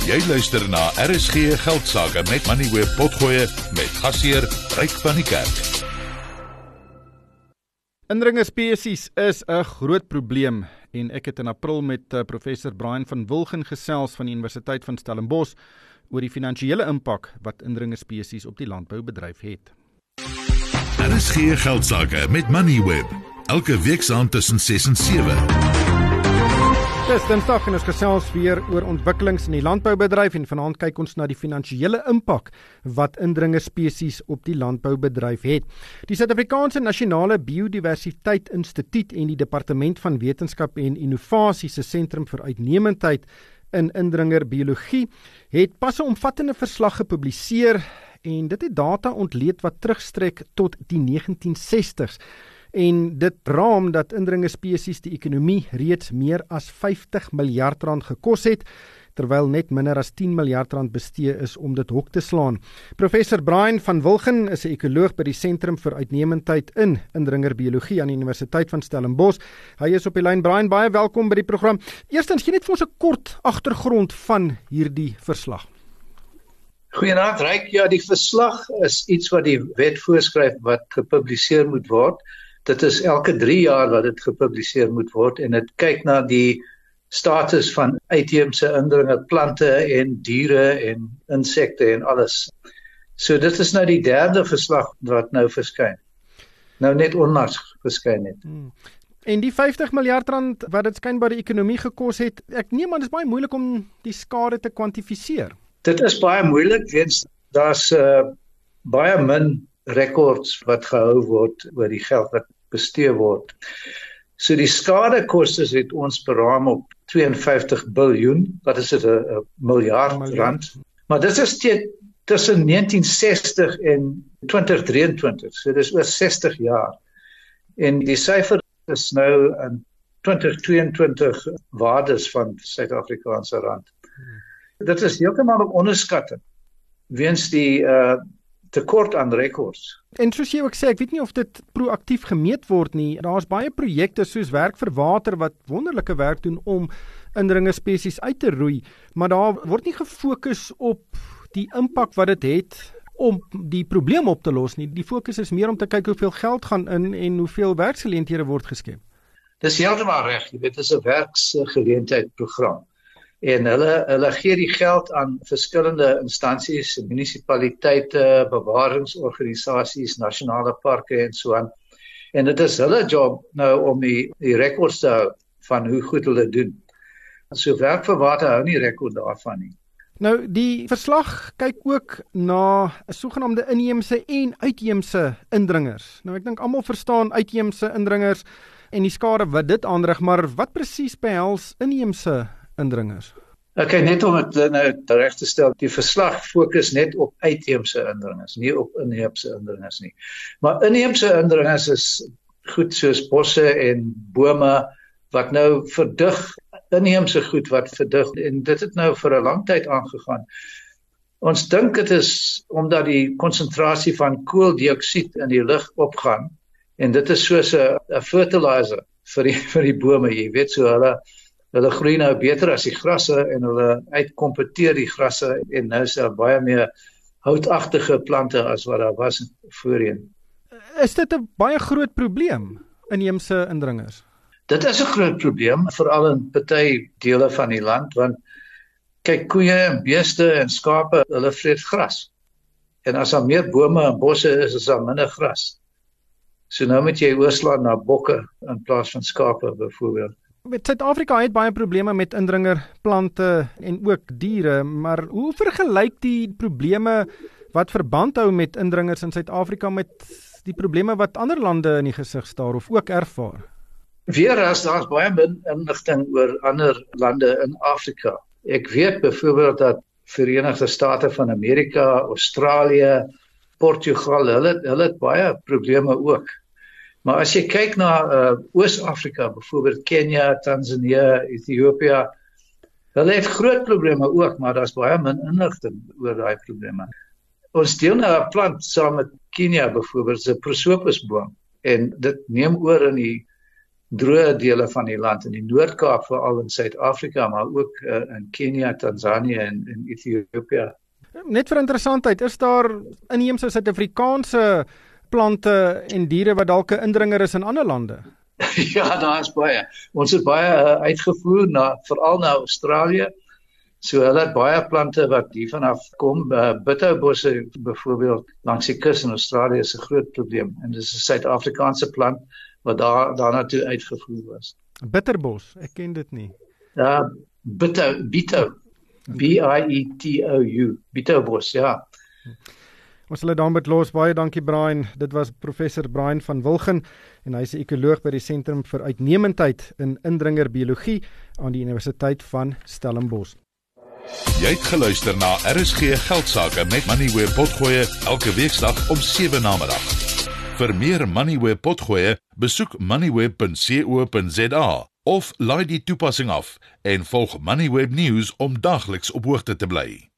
Jy luister na RSG Geldsaake met Moneyweb Potgoe met gasheer Ryk van die Kerk. Indringerspesies is 'n groot probleem en ek het in April met professor Brian van Wilgen gesels van die Universiteit van Stellenbosch oor die finansiële impak wat indringerspesies op die landboubedryf het. RSG Geldsaake met Moneyweb, elke weeksaand tussen 6 en 7. Dis Dinsdag en ons gesels weer oor ontwikkelings in die landboubedryf en vanaand kyk ons na die finansiële impak wat indringerspesies op die landboubedryf het. Die Suid-Afrikaanse Nasionale Biodiversiteit Instituut en die Departement van Wetenskap en Innovasie se Sentrum vir Uitnemendheid in Indringerbiologie het pas 'n omvattende verslag gepubliseer en dit het data ontleed wat terugstrek tot die 1960s. En dit raam dat indringerspesies die ekonomie reeds meer as 50 miljard rand gekos het, terwyl net minder as 10 miljard rand bestee is om dit hok te slaan. Professor Brian van Wilgen is 'n ekoloog by die Sentrum vir Uitnemendheid in Indringerbiologie aan die Universiteit van Stellenbosch. Hy is op die lyn. Brian, baie welkom by die program. Eerstens, gee net vir ons 'n kort agtergrond van hierdie verslag. Goeienaand, Ryk. Ja, die verslag is iets wat die wet voorskryf wat gepubliseer moet word. Dit is elke 3 jaar wat dit gepubliseer moet word en dit kyk na die status van uitheemse indringerplante en diere en insekte en alles. So dit is nou die 3de verslag wat nou verskyn. Nou net onlangs verskyn het. En die 50 miljard rand wat dit skynbaar die ekonomie gekos het, ek neem aan dit is baie moeilik om die skade te kwantifiseer. Dit is baie moeilik, weens daar's baie min rekords wat gehou word oor die geld wat bestee word. So die skadekostes het ons beraam op 52 biljoen, wat is dit, 'n miljard rand. Maar dit is tussen 1960 en 2023, so dit is oor 60 jaar. En die syfer is nou in 2022 waardes van Suid-Afrikaanse rand. Dit is heeltemal 'n onderskatting, weens die tekort aan rekords. En soos jy ook sê, ek weet nie of dit proaktief gemeet word nie. Daar's baie projekte soos Werk vir Water wat wonderlike werk doen om indringerspesies uit te roei, maar daar word nie gefokus op die impak wat dit het om die probleem op te los nie. Die fokus is meer om te kyk hoeveel geld gaan in en hoeveel werksgeleenthede word geskep. Dis heeltemal reg, jy weet, dit is 'n werksgeleentheidprogram. En hulle gee die geld aan verskillende instansies, munisipaliteite, bewaringsorganisasies, nasionale parke en so aan. En dit is hulle job nou om die rekords te hou van hoe goed hulle doen. So Werk vir Water hou nie rekord daarvan nie. Nou, die verslag kyk ook na 'n sogenaamde inheemse en uitheemse indringers. Nou, ek dink almal verstaan uitheemse indringers en die skade wat dit aanrig, maar wat presies behels inheemse indringers? Okay, net om dit nou reg te stel, die verslag fokus net op uitheemse indringers, nie op inheemse indringers nie. Maar inheemse indringers is goed soos bosse en bome wat nou verdig, inheemse goed wat verdig, en dit het nou vir 'n lang tyd aangegaan. Ons dink dit is omdat die konsentrasie van kooldioksied in die lug opgaan, en dit is soos 'n fertilizer vir die bome, jy weet, so hulle groei nou beter as die grasse en hulle uitkompeteer die grasse en nou is daar baie meer houtagtige plante as wat daar was voorheen. Is dit 'n baie groot probleem, inheemse indringers? Dit is 'n groot probleem, veral in party dele van die land, want kyk, koeie en beeste en skape, hulle vreet gras. En as daar meer bome en bosse is daar minder gras. So nou moet jy oorslaan na bokke in plaas van skape byvoorbeeld. Suid-Afrika het baie probleme met indringerplante en ook diere, maar hoe vergelyk die probleme wat verband hou met indringers in Suid-Afrika met die probleme wat ander lande in die gesig staar of ook ervaar? Daar's baie min inligting oor ander lande in Afrika. Ek weet byvoorbeeld dat Verenigde State van Amerika, Australië, Portugal, hulle het baie probleme ook. Maar as jy kyk na Oos-Afrika, byvoorbeeld Kenia, Tanzania, Ethiopië, hulle het groot probleme ook, maar daar's baie min inligting oor daai probleme. Ons deel nou 'n plant saam met Kenia byvoorbeeld, 'n prosopusboom, en dit neem oor in die droë dele van die land in die Noord-Kaap, veral in Suid-Afrika, maar ook in Kenia, Tanzanië en Ethiopië. Net vir interessantheid, is daar inheemse Suid-Afrikaanse plante en diere wat dalk 'n indringer is in ander lande? Ja, daar is baie. Ons het baie uitgevoer veral na Australië. So hulle het baie plante wat hier vanaf kom. Bitterbosse byvoorbeeld langs die kus in Australië is 'n groot probleem en dis 'n Suid-Afrikaanse plant wat daarna toe uitgevoer was. Bitterbos, ek ken dit nie. Ja, Bito. B-I-E-T-O-U. Bitterbos, ja. Ons sal dit dan met los. Baie dankie Brian. Dit was professor Brian van Wilgen en hy is 'n ekoloog by die Sentrum vir Uitnemendheid in Indringerbiologie aan die Universiteit van Stellenbosch. Jy het geluister na RSG Geldsaake met Moneyweb Potgoe elke weeksdag om 7 namiddag. Vir meer Moneyweb Potgoe, besoek moneyweb.co.za of laai die toepassing af en volg Moneyweb News om dagliks op hoogte te bly.